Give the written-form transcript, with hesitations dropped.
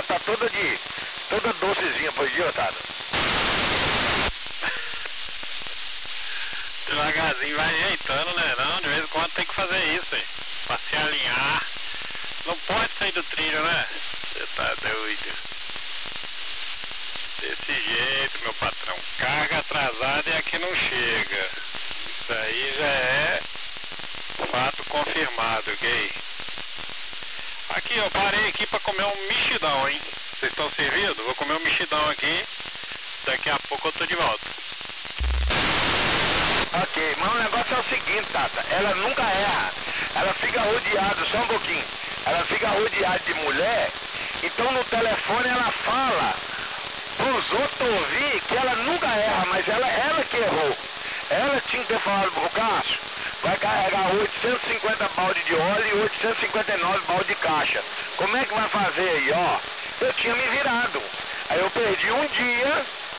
ela tá toda docezinha, pois dia, Otávio. Devagarzinho vai ajeitando, né? Não, de vez em quando tem que fazer isso, hein? Pra se alinhar. Não pode sair do trilho, né? Você tá doido. Desse jeito, meu patrão. Carga atrasada é a que não chega. Isso aí já é fato confirmado, gay. Aqui, eu parei aqui pra comer um mexidão, hein? Vocês estão servidos? Vou comer um mexidão aqui. Daqui a pouco eu tô de volta. Ok, mas o negócio é o seguinte, Tata. Ela nunca erra. Ela fica rodeada, só um pouquinho. Ela fica rodeada de mulher. Então no telefone ela fala pros outros ouvir que ela nunca erra, mas ela que errou. Ela tinha que ter falado pro Cássio, vai carregar 850 balde de óleo e 859 balde de caixa. Como é que vai fazer aí, ó? Eu tinha me virado. Aí eu perdi um dia